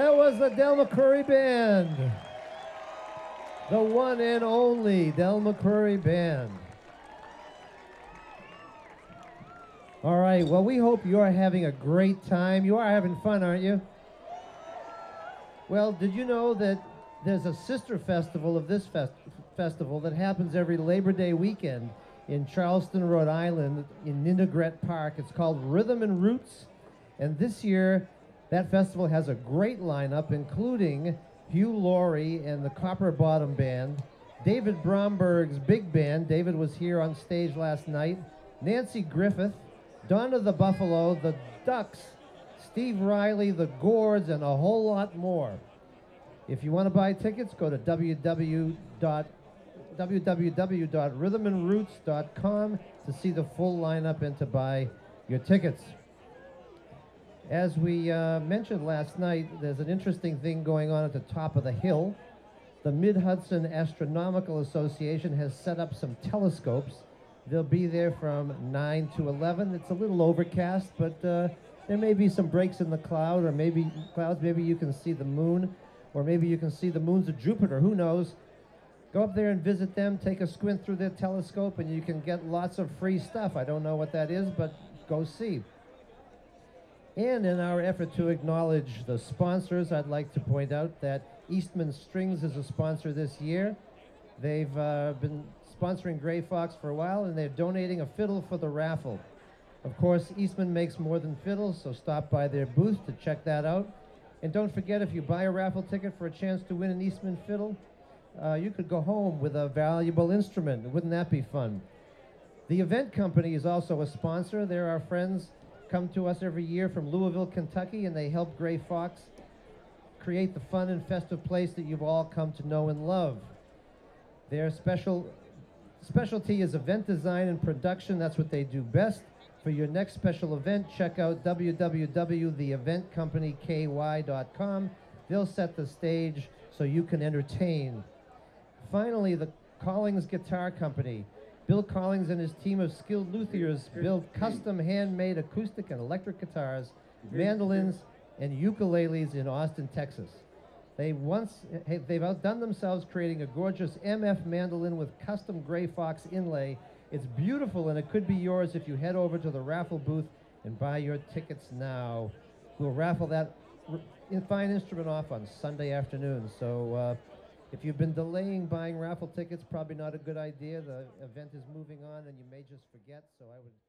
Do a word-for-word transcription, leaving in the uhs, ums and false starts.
That was the Del McCoury Band. The one and only Del McCoury Band. All right, well, we hope you are having a great time. You are having fun, aren't you? Well, did you know that there's a sister festival of this fest festival that happens every Labor Day weekend in Charleston, Rhode Island, in Nindergret Park. It's called Rhythm and Roots, and this year that festival has a great lineup, including Hugh Laurie and the Copper Bottom Band, David Bromberg's big band. David was here on stage last night. Nancy Griffith, Donna the Buffalo, the Ducks, Steve Riley, the Gourds, and a whole lot more. If you want to buy tickets, go to w w w dot rhythm and roots dot com to see the full lineup and to buy your tickets. As we uh, mentioned last night, there's an interesting thing going on at the top of the hill. The Mid-Hudson Astronomical Association has set up some telescopes. They'll be there from nine to eleven. It's a little overcast, but uh, there may be some breaks in the cloud, or maybe clouds. Maybe you can see the moon, or maybe you can see the moons of Jupiter. Who knows? Go up there and visit them. Take a squint through their telescope, and you can get lots of free stuff. I don't know what that is, but go see. And in our effort to acknowledge the sponsors, I'd like to point out that Eastman Strings is a sponsor this year. They've uh, been sponsoring Gray Fox for a while, and they're donating a fiddle for the raffle. Of course, Eastman makes more than fiddles, so stop by their booth to check that out. And don't forget, if you buy a raffle ticket for a chance to win an Eastman fiddle, uh, you could go home with a valuable instrument. Wouldn't that be fun? The event company is also a sponsor. They're our friends, come to us every year from Louisville, Kentucky, and they help Gray Fox create the fun and festive place that you've all come to know and love. Their special specialty is event design and production. That's what they do best. For your next special event, check out w w w dot the event company k y dot com. They'll set the stage so you can entertain. Finally, the Collings Guitar Company. Bill Collings and his team of skilled luthiers build custom handmade acoustic and electric guitars, mandolins, and ukuleles in Austin, Texas. They once, they've outdone themselves creating a gorgeous M F mandolin with custom Gray Fox inlay. It's beautiful, and it could be yours if you head over to the raffle booth and buy your tickets now. We'll raffle that fine instrument off on Sunday afternoon. So uh, if you've been delaying buying raffle tickets, probably not a good idea. The event is moving on, and you may just forget, so I would